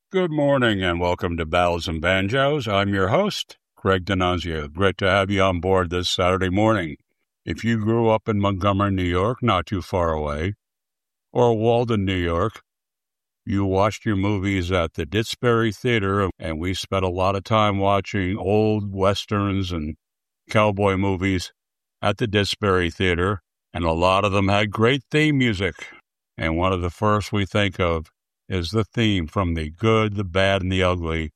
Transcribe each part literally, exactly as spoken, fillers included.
Good morning and welcome to Bells and Banjos. I'm your host, Craig D'Annunzio. Great to have you on board this Saturday morning. If you grew up in Montgomery, New York, not too far away, or Walden, New York, you watched your movies at the Ditzbury Theater, and we spent a lot of time watching old westerns and cowboy movies at the Ditzbury Theater, and a lot of them had great theme music. And one of the first we think of is the theme from The Good, the Bad, and the Ugly.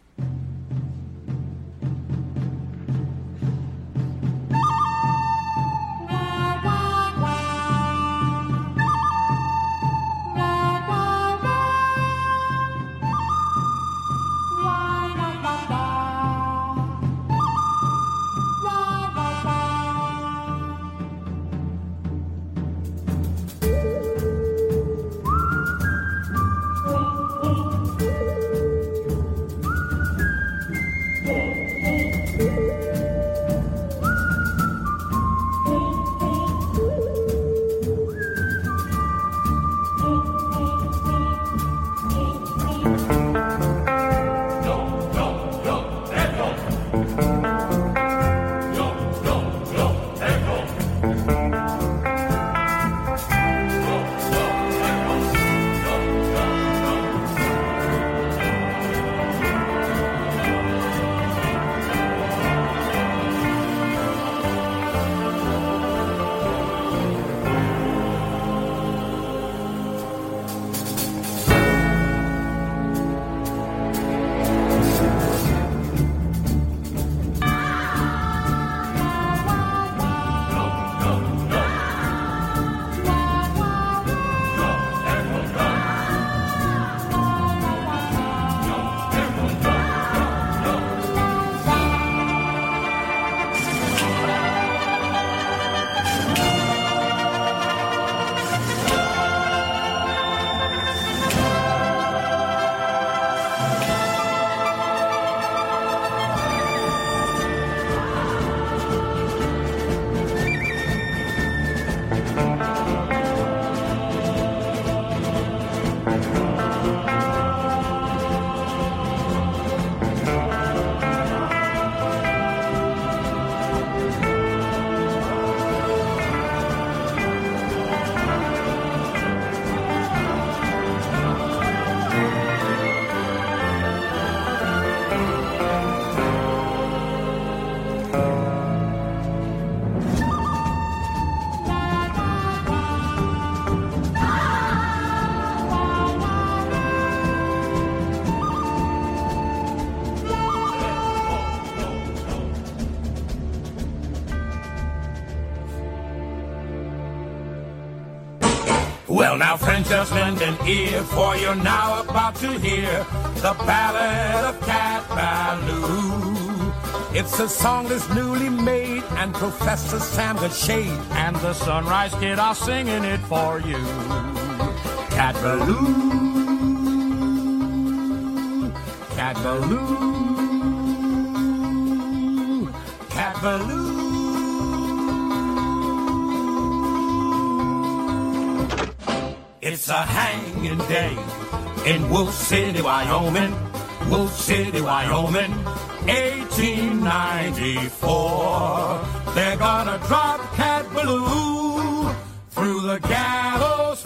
Well, now, friends, just lend an ear, for you're now about to hear the Ballad of Cat Ballou. It's a song that's newly made, and Professor Sam Goodshade and the Sunrise Kid are singing it for you. Cat Ballou, Cat Ballou, Cat Ballou. It's a hanging day in Wolf City, Wyoming. Wolf City, Wyoming, eighteen ninety-four. They're gonna drop Cat Ballou through the gallows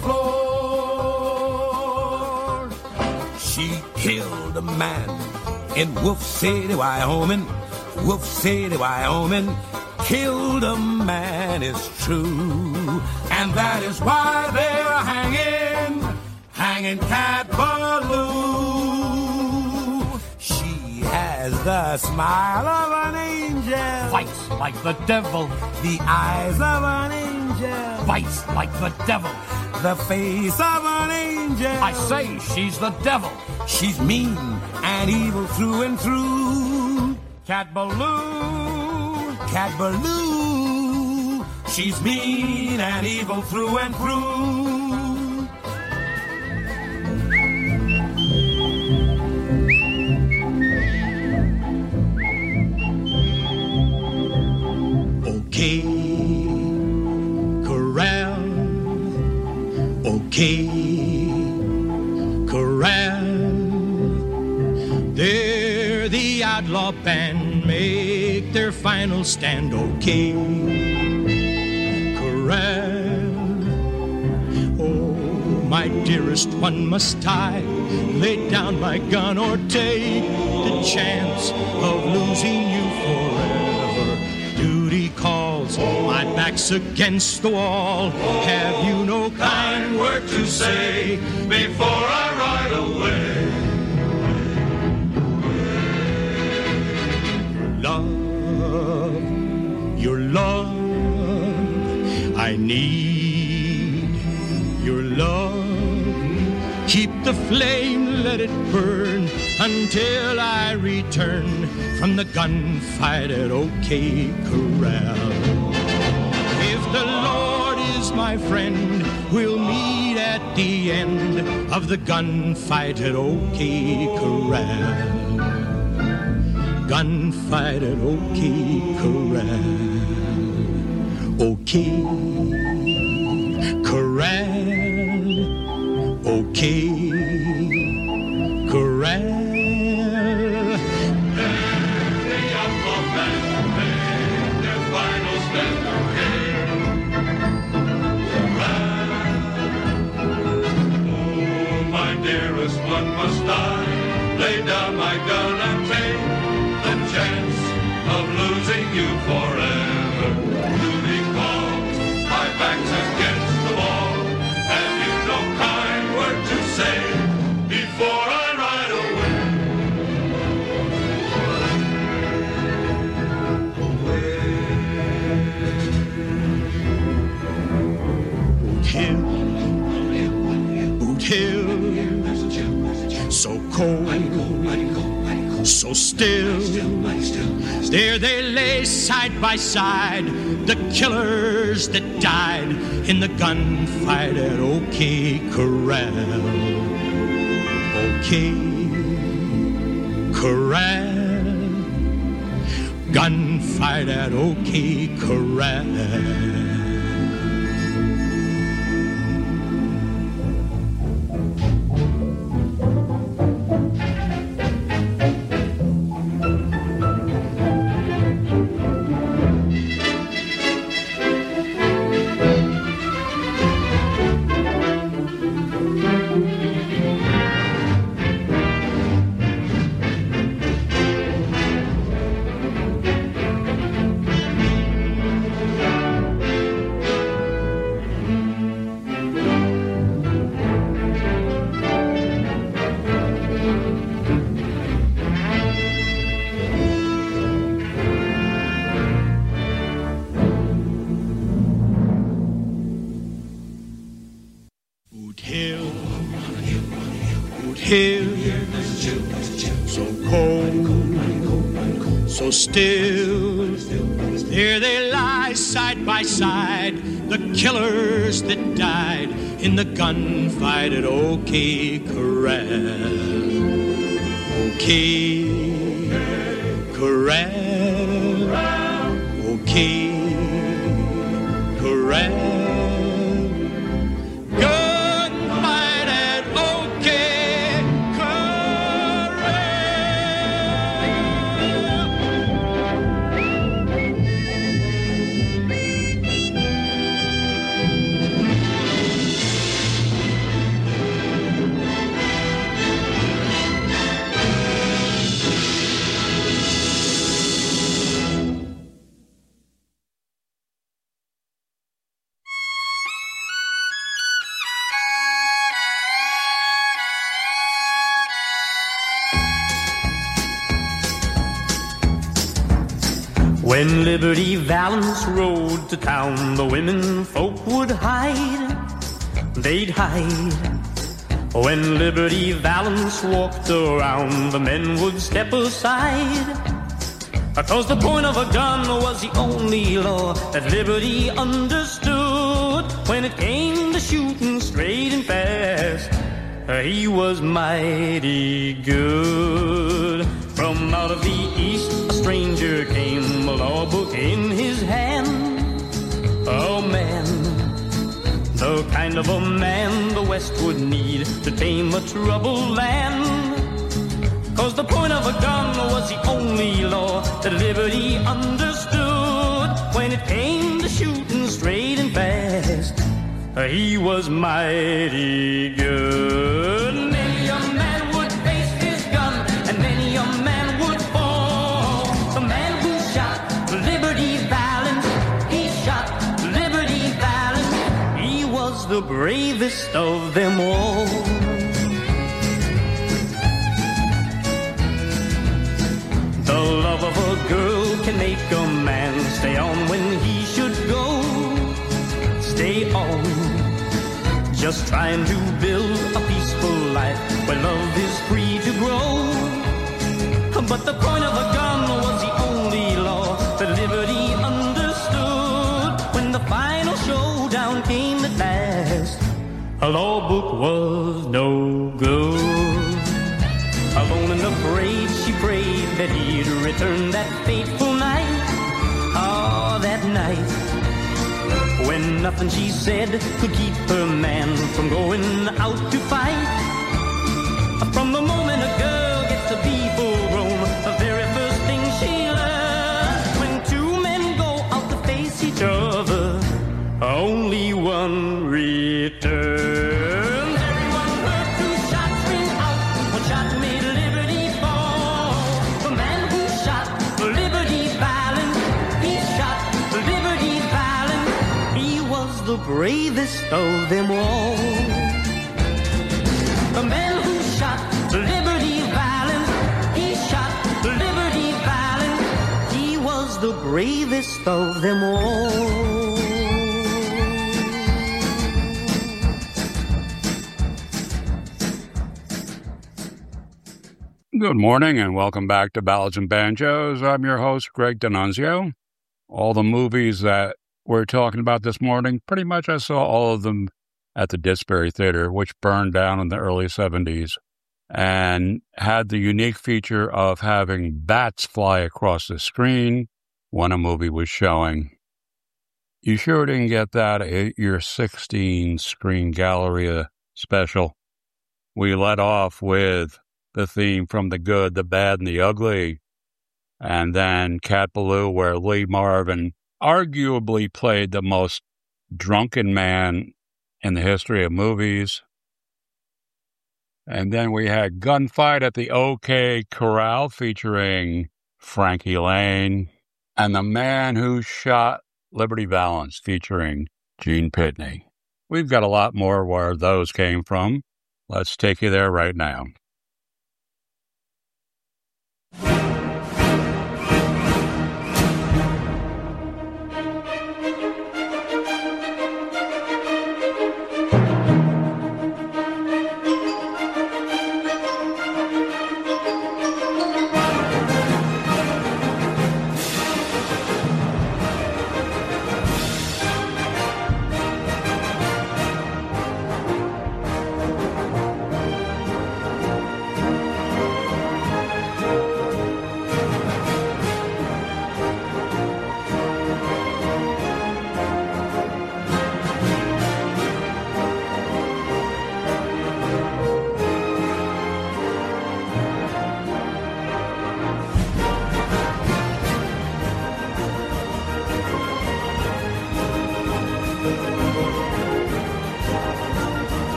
floor. She killed a man in Wolf City, Wyoming. Wolf City, Wyoming, killed a man, it's true. And that is why they're hanging, hanging Cat Ballou. She has the smile of an angel, fights like the devil. The eyes of an angel, fights like the devil. The face of an angel, I say she's the devil. She's mean and evil through and through. Cat Ballou, Cat Ballou, she's mean and evil through and through. Okay, corral, okay, corral. Outlaw band make their final stand. Okay, corral. Oh, my dearest one, must I lay down my gun or take the chance of losing you forever? Duty calls, my back's against the wall. Have you no kind word to say before I ride away? Love, your love, I need your love. Keep the flame, let it burn until I return from the gunfight at OK Corral. If the Lord is my friend, we'll meet at the end of the gunfight at OK Corral. Gunfight at OK Corral. OK Corral. OK Corral. The outlaw band made their final stand. Oh, my dearest one, must I lay down my gun and take the chance of losing you forever? Duty calls, my back's against the wall. Have you no kind word to say before I ride away? Boot Hill, Boot Hill, so cold, so still. There they lay side by side, the killers that died in the gunfight at OK Corral. OK Corral. Gunfight at OK Corral. So cold, so still. There they lie side by side, the killers that died in the gunfight at OK Corral. OK Corral. OK Corral. When Liberty Valance rode to town, the women folk would hide, they'd hide. When Liberty Valance walked around, the men would step aside. Cause the point of a gun was the only law that Liberty understood. When it came to shooting straight and fast, he was mighty good. From out of the east a stranger came, a law book in his hand. Oh man, the kind of a man the West would need to tame a troubled land. 'cause the point of a gun was the only law that liberty understood. When it came to shooting straight and fast, he was mighty good. Many a man would face his gun, and many a man would fall. The man who shot Liberty Valance, he shot Liberty Valance. He was the bravest of them all. The love of a girl can make a man stay on when he should go. Stay on, just trying to build a peaceful life where love is free to grow. But the point of a gun was the only law that liberty understood. When the final showdown came at last, a law book was no good. Alone and afraid, she prayed that he'd return that fateful night. Ah, that night, when nothing she said could keep her man from going out to fight. From the moment a girl gets to be full grown, the very first thing she learns, when two men go out to face each other, only one returns. Everyone heard two shots ring out, one shot made liberty fall. The man who shot Liberty Valance, he shot Liberty Valance. He was the bravest of them all. The man who shot Liberty Valance, he shot Liberty Valance. He was the bravest of them all. Good morning and welcome back to Ballads and Banjos. I'm your host, Greg D'Annunzio. All the movies that we're talking about this morning, pretty much I saw all of them at the Didsbury Theater, which burned down in the early seventies and had the unique feature of having bats fly across the screen when a movie was showing. You sure didn't get that at your sixteen screen Galleria special. We let off with the theme from The Good, the Bad, and the Ugly, and then Cat Ballou, where Lee Marvin arguably played the most drunken man in the history of movies. And then we had Gunfight at the OK Corral featuring Frankie Lane, and The Man Who Shot Liberty Valance featuring Gene Pitney. We've got a lot more where those came from. Let's take you there right now.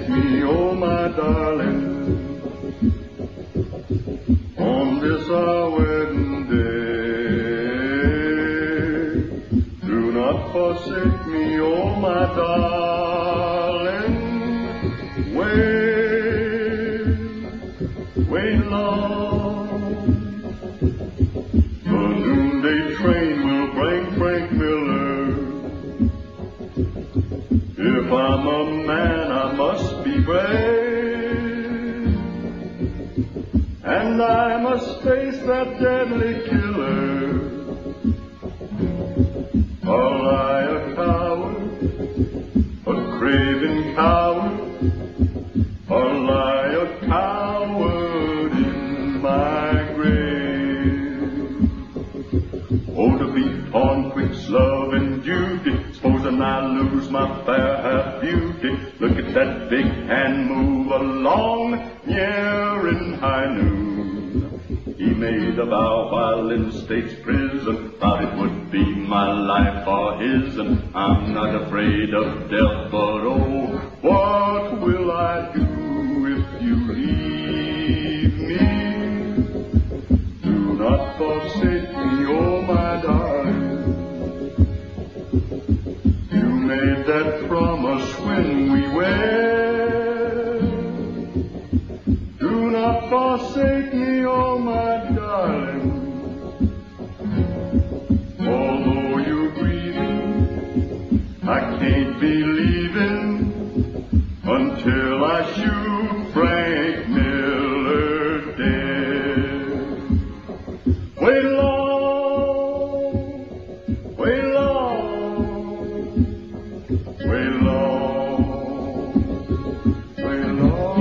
forsake me, oh my darling, on this our wedding day. Do not forsake me, oh my darling, wait, wait long. The noonday train will bring Frank Miller. If I'm a man, I must be brave, and I must face that deadly killer. Or I a coward, a craven coward, or lie a coward in my grave. Oh, to be torn twixt love and duty, supposing I lose my fair half beauty. Look at that big hand move along, near in high noon. He made a vow while in state's prison, thought it would be my life or his, and I'm not afraid of death, but oh, what will I do if you leave me? Do not forsake me, oh my darling. You made that promise when we wed. Do not forsake me, oh my darling. Although you're grieving, I can't be leaving until I shoot Frank Miller dead. Wait long, wait long, wait long, wait long.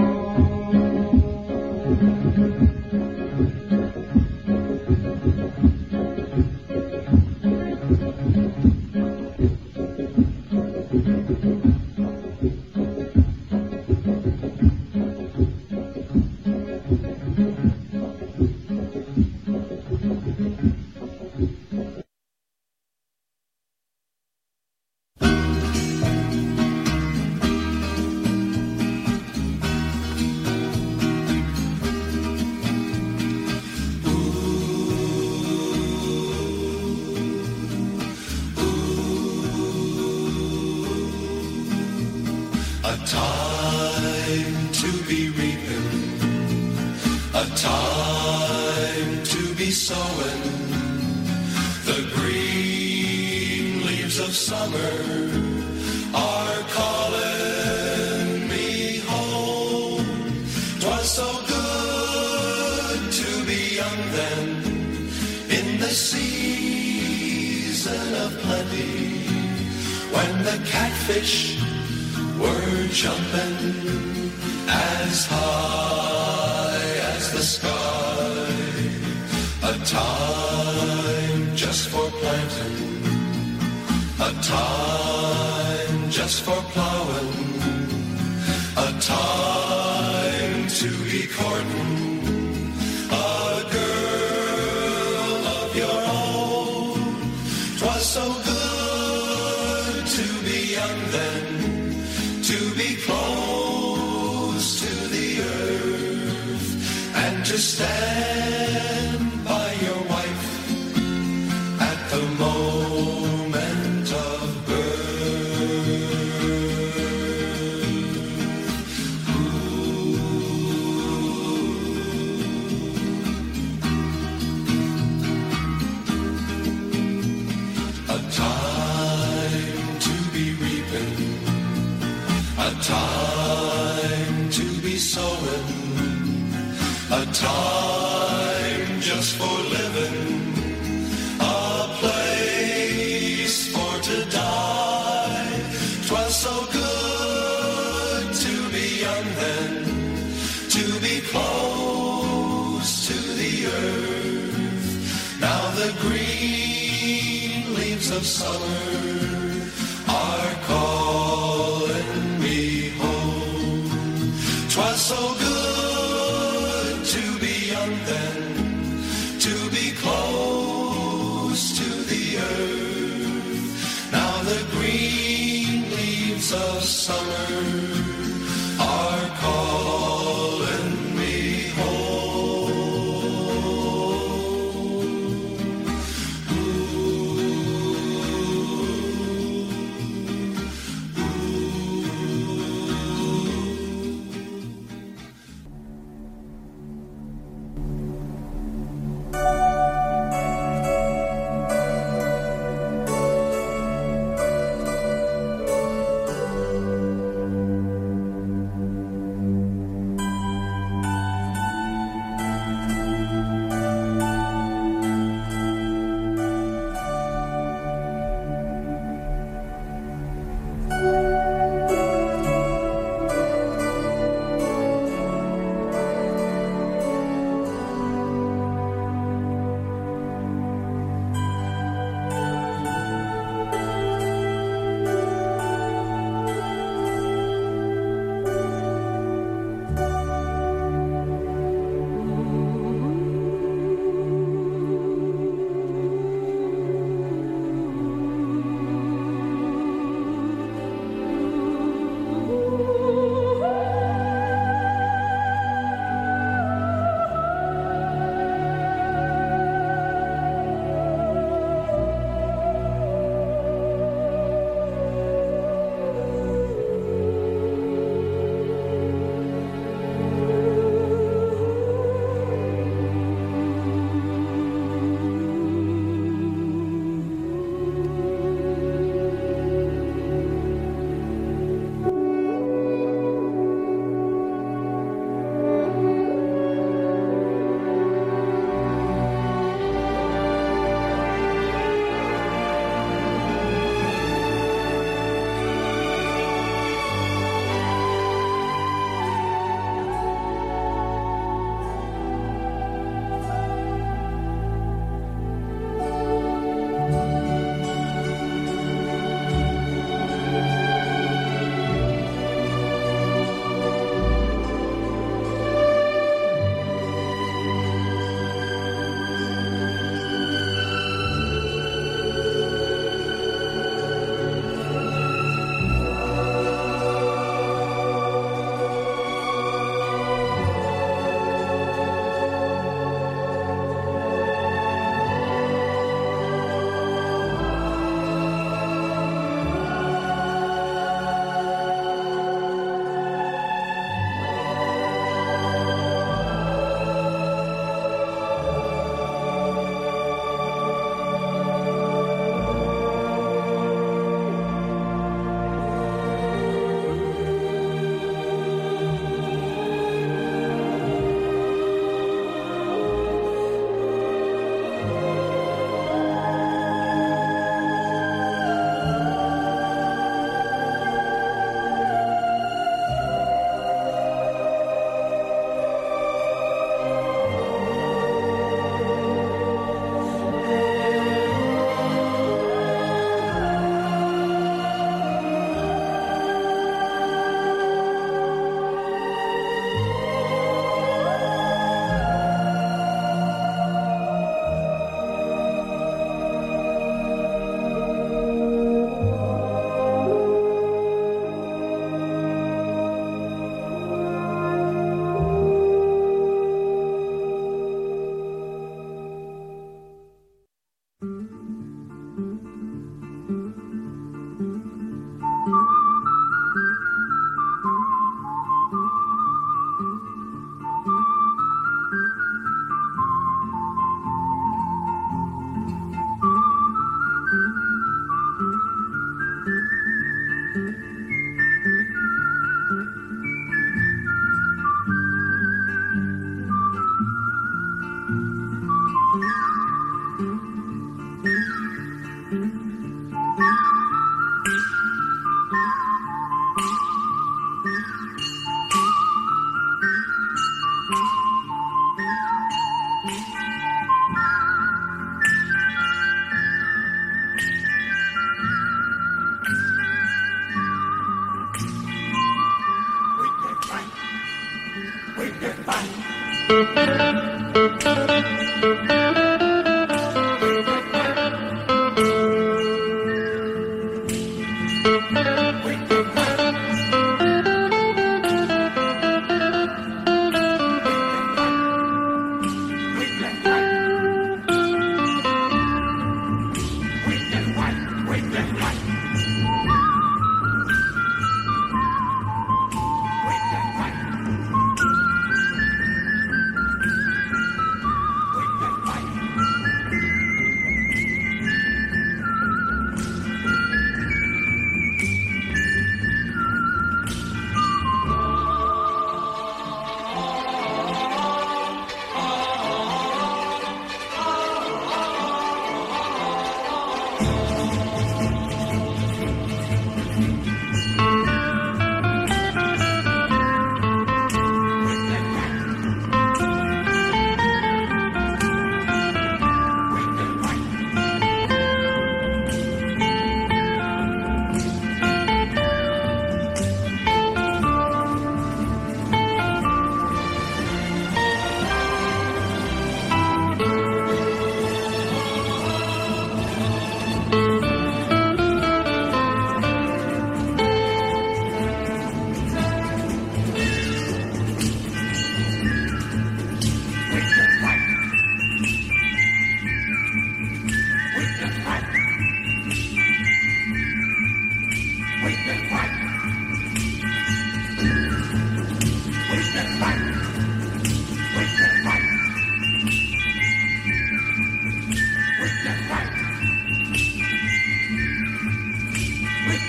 Now the green leaves of summer are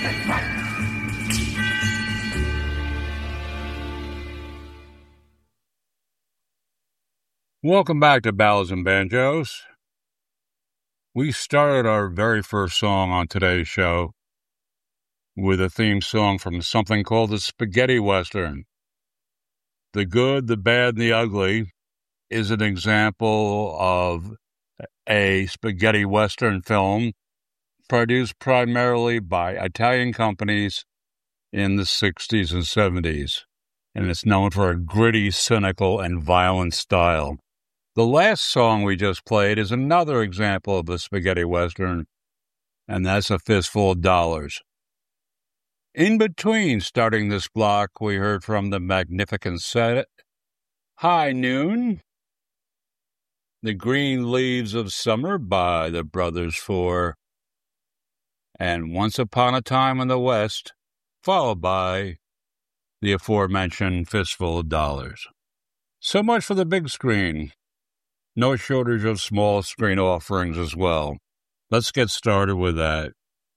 Welcome back to Ballads and Banjos. We started our very first song on today's show with a theme song from something called the Spaghetti Western. The Good, the Bad, and the Ugly is an example of a spaghetti Western film produced primarily by Italian companies in the sixties and seventies, and it's known for a gritty, cynical, and violent style. The last song we just played is another example of the spaghetti Western, and that's A Fistful of Dollars. In between starting this block, we heard from the Magnificent Set, High Noon, The Green Leaves of Summer by the Brothers Four, and Once Upon a Time in the West, followed by the aforementioned Fistful of Dollars. So much for the big screen. No shortage of small screen offerings as well. Let's get started with that.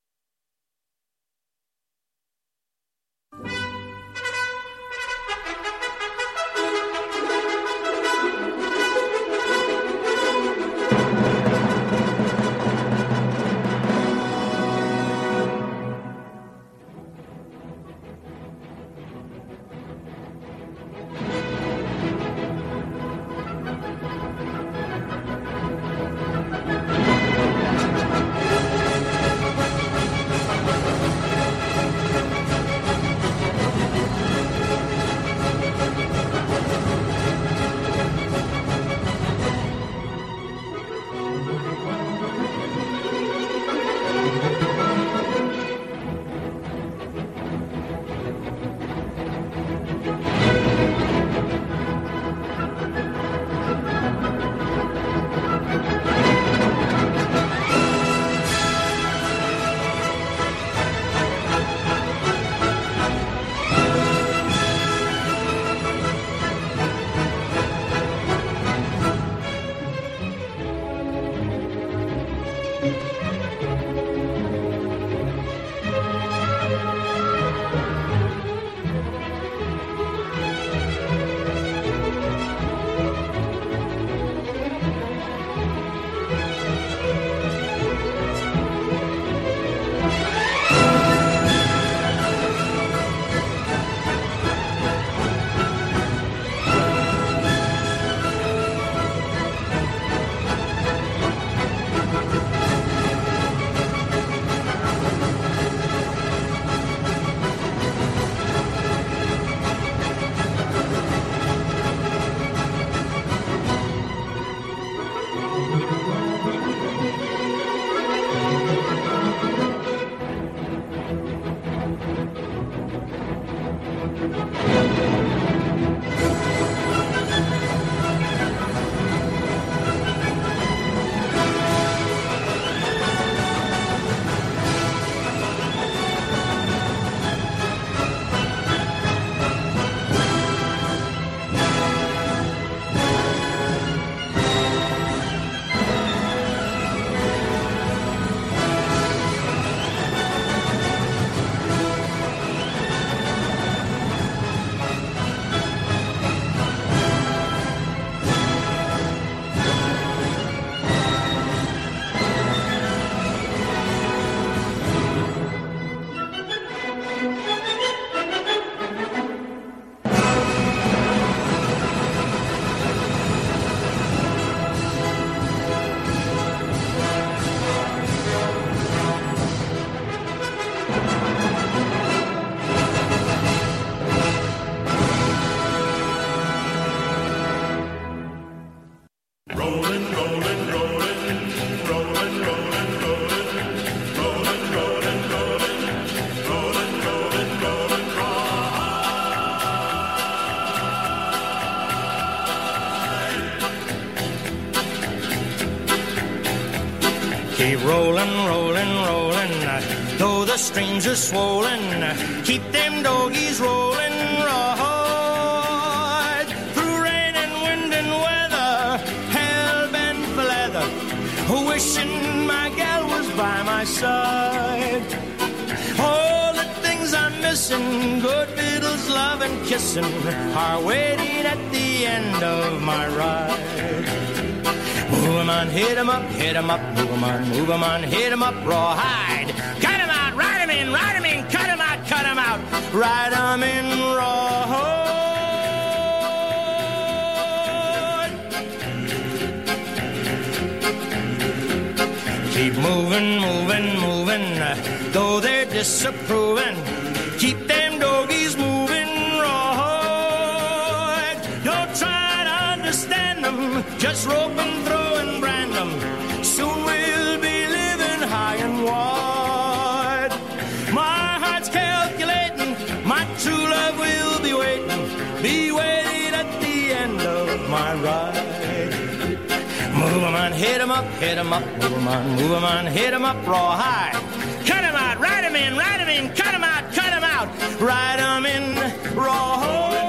Keep rolling, rolling, rolling, though the streams are swollen. Keep them doggies rolling, right through rain and wind and weather, hell-bent for leather, wishing my gal was by my side. Oh, listen, good fiddles, love and kissing are waiting at the end of my ride. Move 'em on, hit 'em up, hit 'em up, move 'em on, move 'em on, hit 'em up, rawhide. Cut 'em out, ride 'em in, ride 'em in, cut 'em out, cut 'em out, ride 'em in, rawhide. Keep moving, moving, moving, though they're disapproving. Keep them doggies moving, rawhide. Don't try to understand them, just rope and throw and brand them. Soon we'll be living high and wide. My heart's calculating, my true love will be waiting, be waiting at the end of my ride. Move 'em on, hit 'em up, hit 'em up, move 'em on, move 'em on, hit 'em up, rawhide. Cut 'em out, ride 'em in, ride 'em in, cut 'em out, cut 'em out, ride 'em in, rawhide.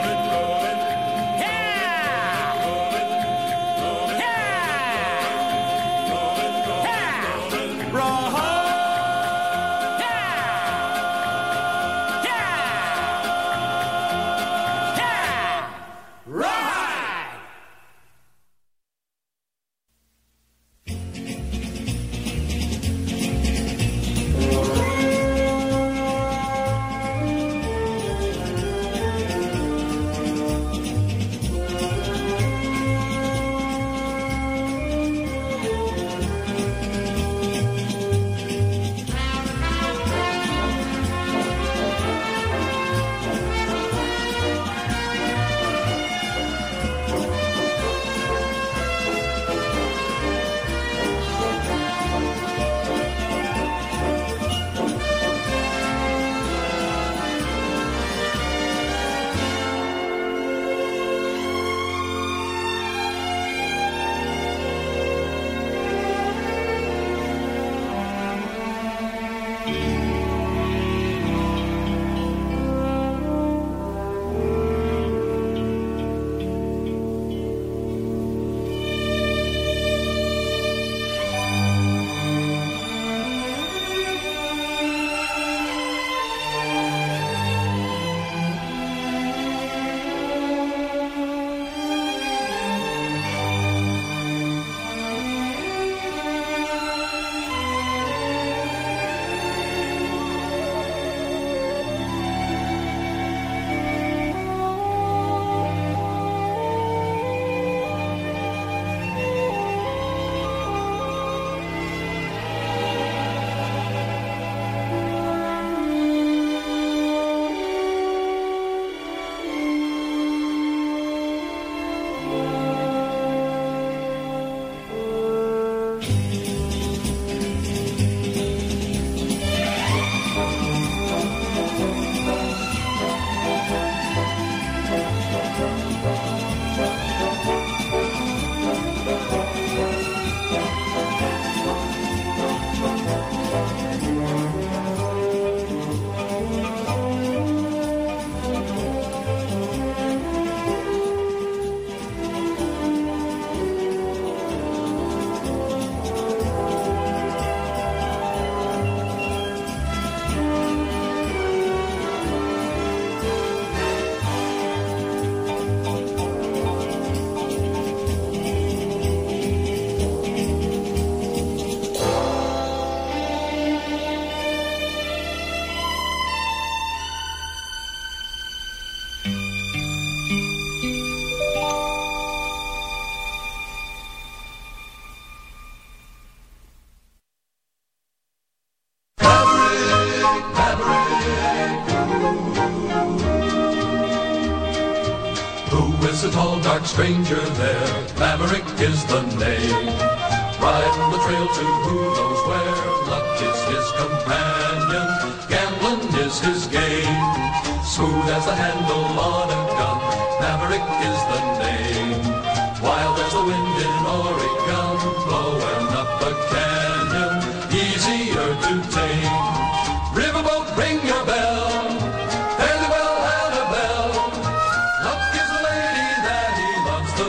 a tall, dark stranger there. Maverick is the name. Riding the trail to who knows where. Luck is his companion. Gambling is his game. Smooth as the handle on a gun. Maverick is the name. Wild as the wind in Oregon. Blowing up a canyon. Easier to tame. Riverboat, ring your bell. Fairly well Annabelle. Luck is the lady that he loves the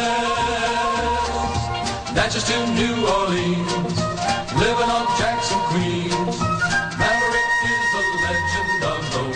best. Natchez to New Orleans, living on Jackson, Queens. Maverick is the legend of the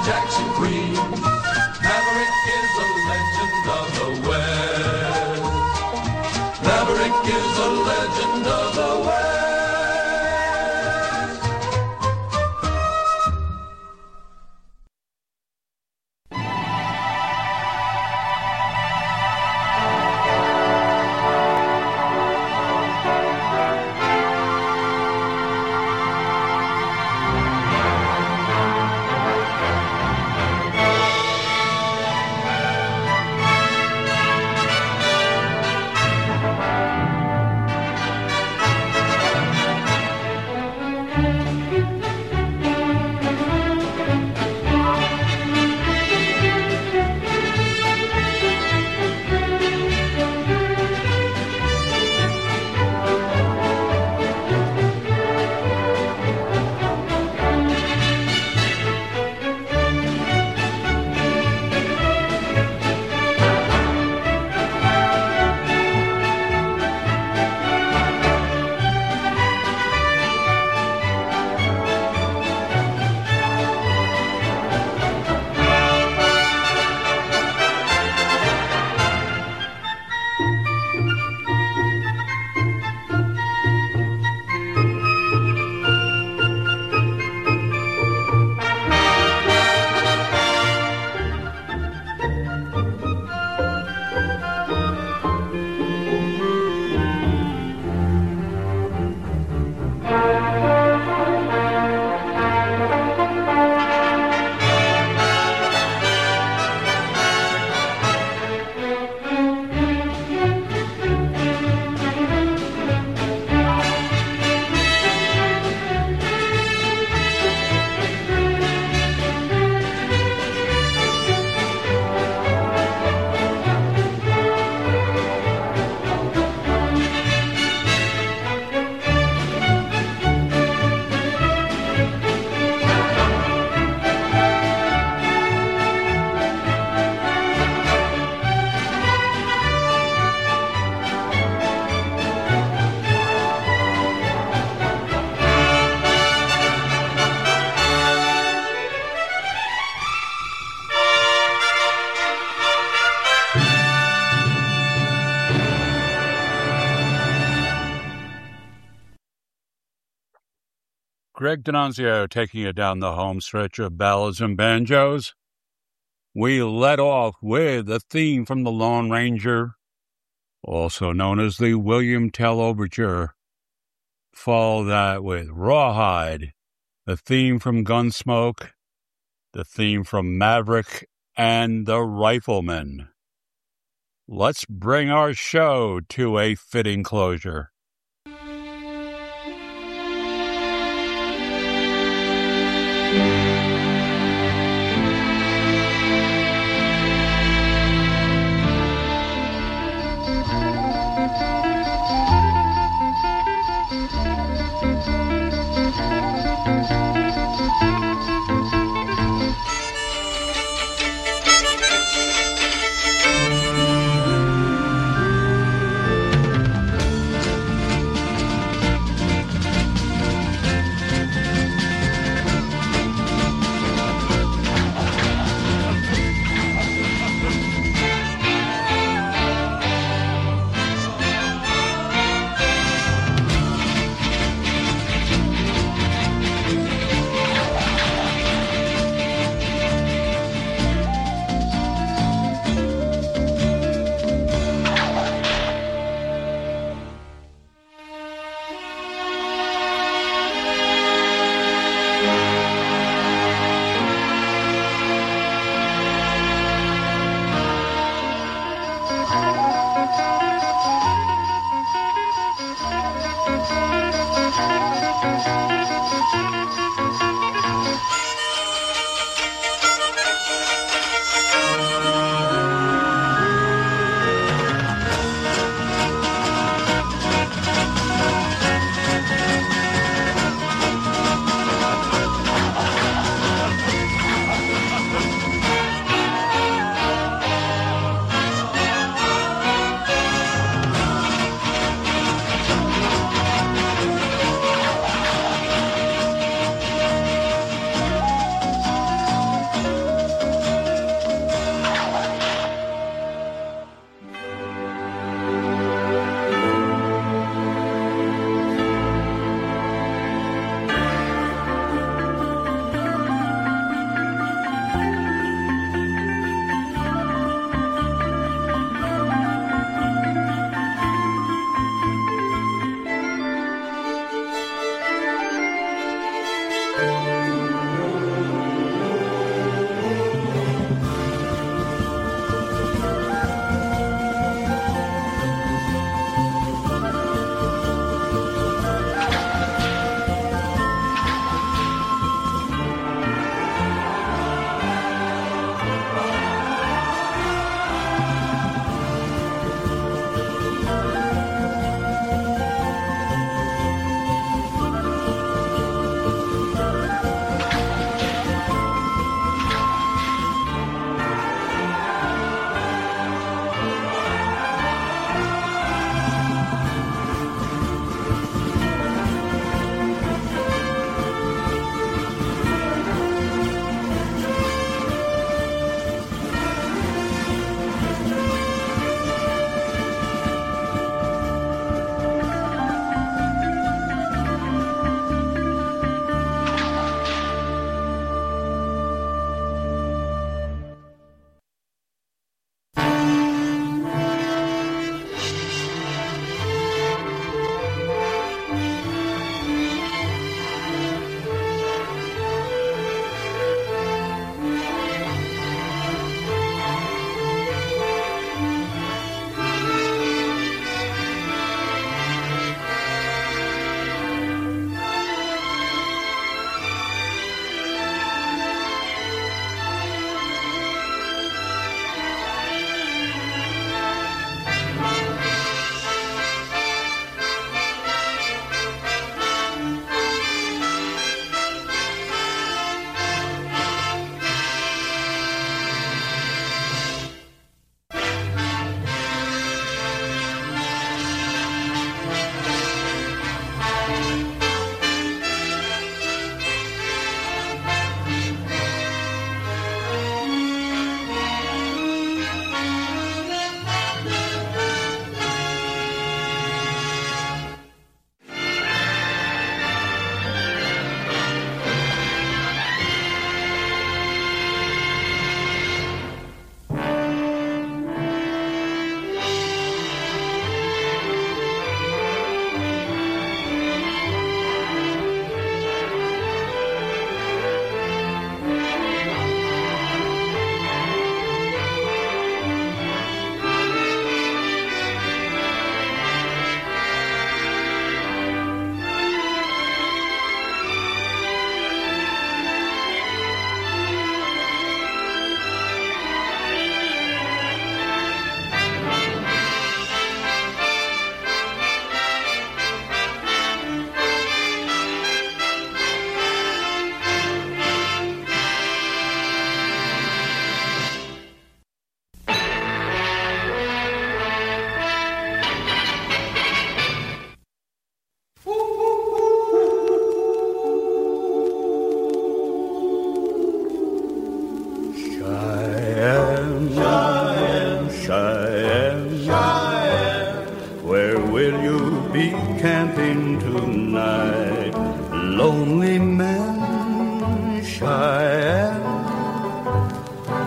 Jackson Queen. Maverick is a legend of the West. Maverick is a legend of the West. Greg D'Annunzio taking you down the home stretch of ballads and banjos. We let off with a theme from The Lone Ranger, also known as the William Tell Overture. Follow that with Rawhide, the theme from Gunsmoke, the theme from Maverick, and The Rifleman. Let's bring our show to a fitting closure.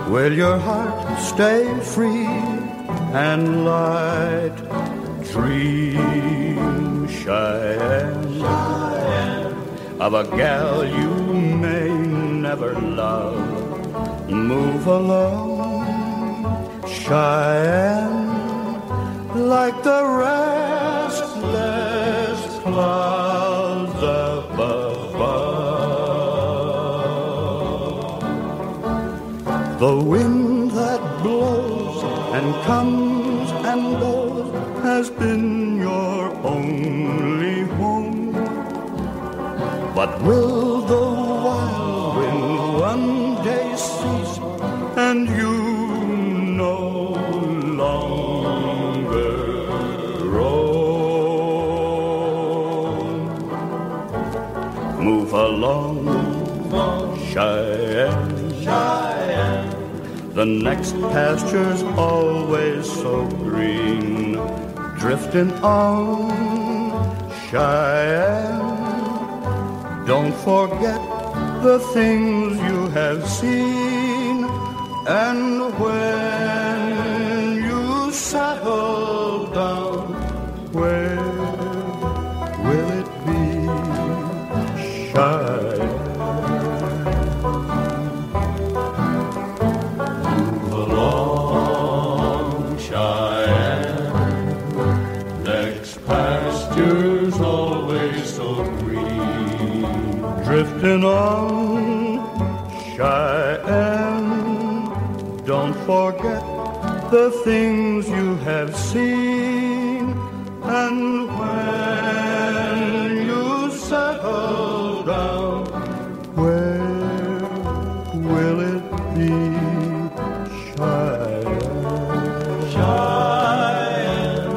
Will your heart stay free and light? Dream, Cheyenne, Cheyenne, of a gal you may never love. Move along, Cheyenne, like the restless clouds up above. The wind that blows and comes and goes has been your only home. But will the wild wind one day cease and you no longer roam? Move along, Cheyenne, Cheyenne. The next pasture's always so green. Drifting on, Cheyenne. Don't forget the things you have seen. And when you settle down, where will it be, Cheyenne? Move along, Cheyenne. Next pasture's always so green. Drifting on, Cheyenne. Don't forget the things you have seen. And when you settle down, where will it be, Cheyenne? Cheyenne,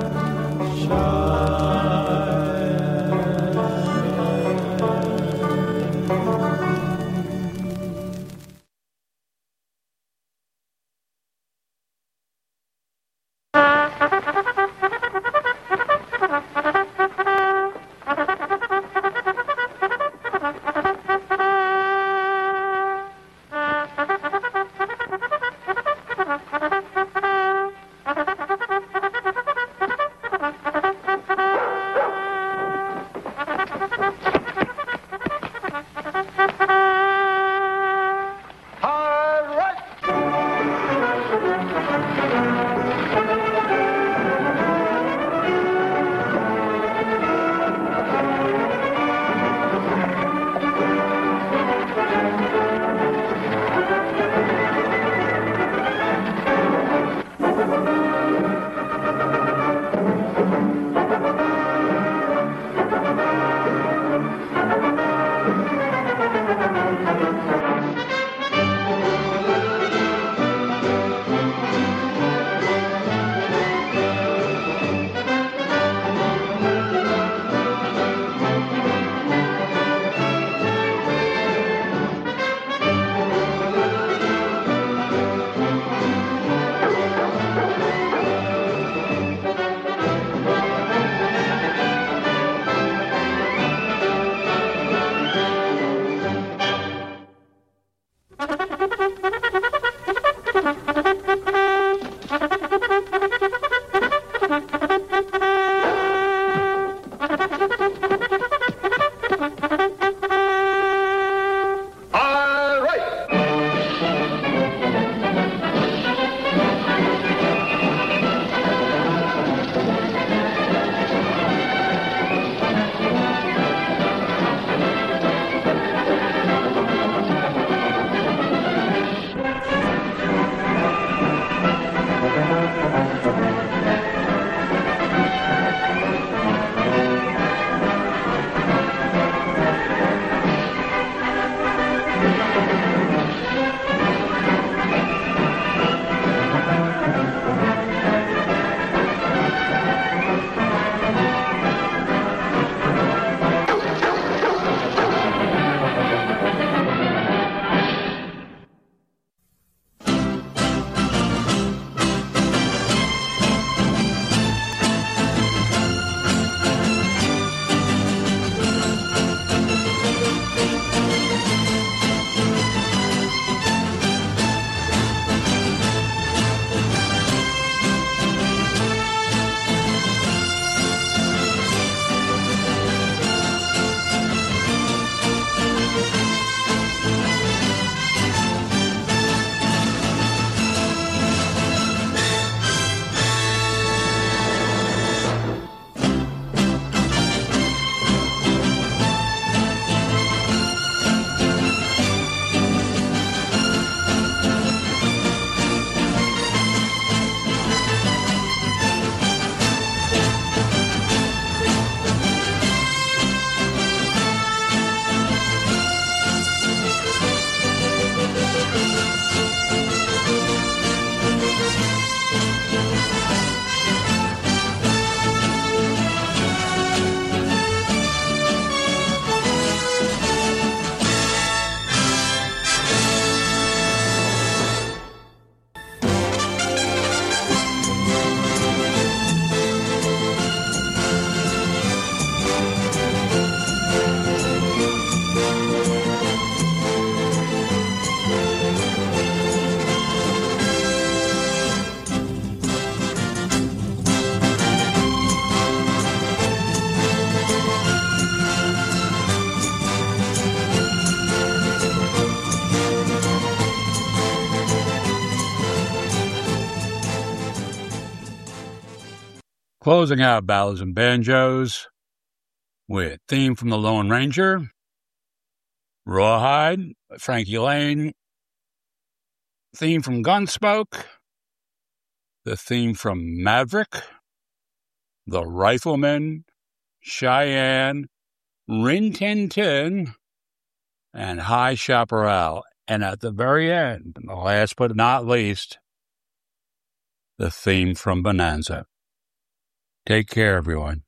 Closing out Ballads and Banjos with theme from The Lone Ranger, Rawhide, Frankie Lane, theme from Gunsmoke, the theme from Maverick, The Rifleman, Cheyenne, Rin Tin Tin, and High Chaparral. And at the very end, last but not least, the theme from Bonanza. Take care, everyone.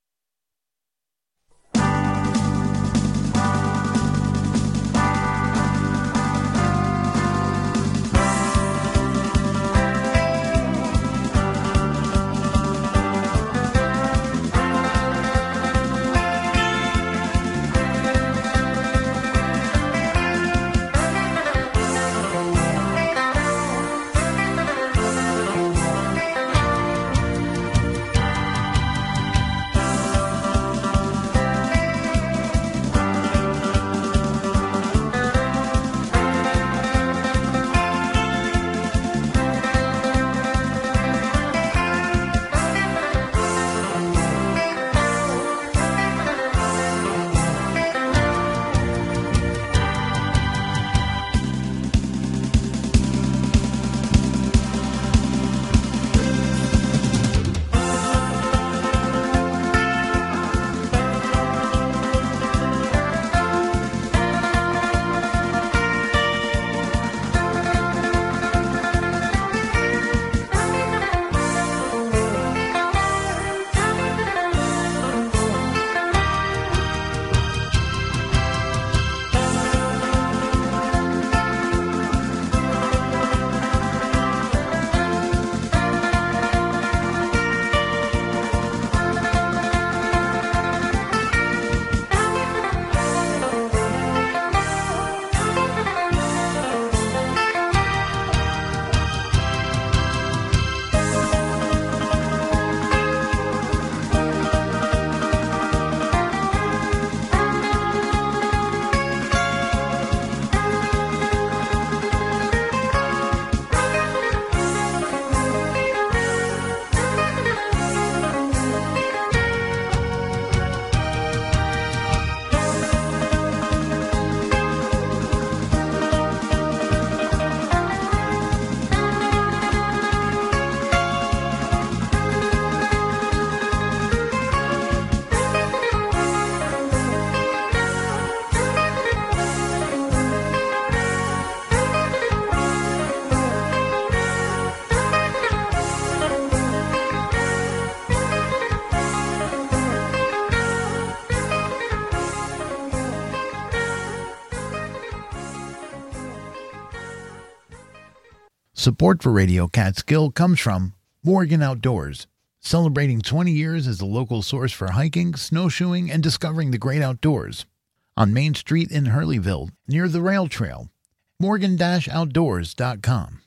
Support for Radio Catskill comes from Morgan Outdoors, celebrating twenty years as the local source for hiking, snowshoeing, and discovering the great outdoors. On Main Street in Hurleyville, near the rail trail. morgan dash outdoors dot com.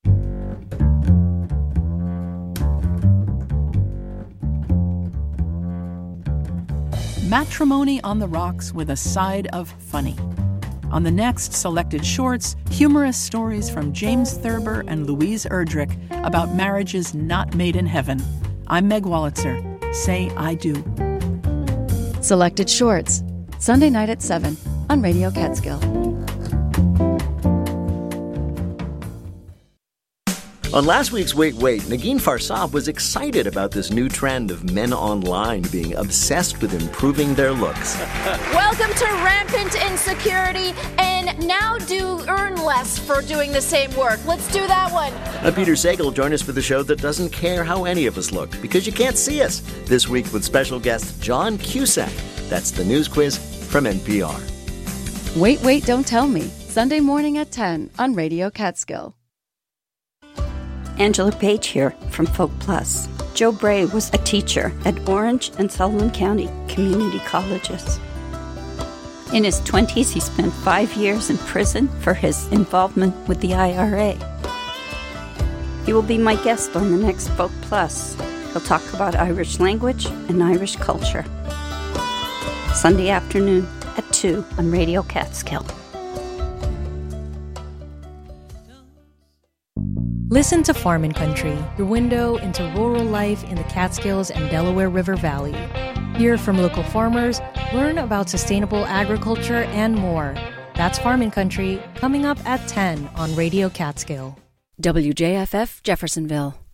Matrimony on the rocks with a side of funny. On the next selected shorts, humorous stories from James Thurber and Louise Erdrich about marriages not made in heaven. I'm Meg Wolitzer. Say I do. Selected shorts, Sunday night at seven on Radio Catskill. On last week's Wait Wait, Negin Farsab was excited about this new trend of men online being obsessed with improving their looks. Welcome to rampant insecurity, and now do earn less for doing the same work. Let's do that one. Now, Peter Sagal joined us for the show that doesn't care how any of us look, because you can't see us. This week with special guest John Cusack. That's the news quiz from N P R. Wait, Wait, Don't Tell Me, Sunday morning at ten on Radio Catskill. Angela Page here from Folk Plus. Joe Bray was a teacher at Orange and Sullivan County Community Colleges. In his twenties, he spent five years in prison for his involvement with the I R A. He will be my guest on the next Folk Plus. He'll talk about Irish language and Irish culture. Sunday afternoon at two on Radio Catskill. Listen to Farmin' Country, your window into rural life in the Catskills and Delaware River Valley. Hear from local farmers, learn about sustainable agriculture, and more. That's Farmin' Country, coming up at ten on Radio Catskill. W J F F Jeffersonville.